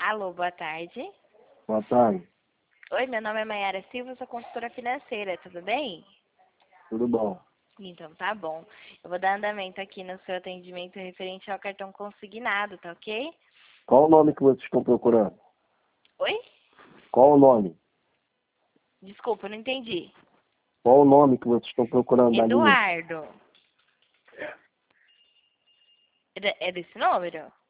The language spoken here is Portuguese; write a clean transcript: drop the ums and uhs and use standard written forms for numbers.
Alô, boa tarde. Boa tarde, Oi, meu nome é Maiara Silva, sou consultora financeira, tudo bem? tudo bom? Então tá bom. Eu vou dar andamento aqui no seu atendimento referente ao cartão consignado, tá ok? Qual o nome que vocês estão procurando? Oi? Qual o nome? Desculpa, não entendi. Qual o nome que vocês estão procurando da linha? Eduardo. É desse número?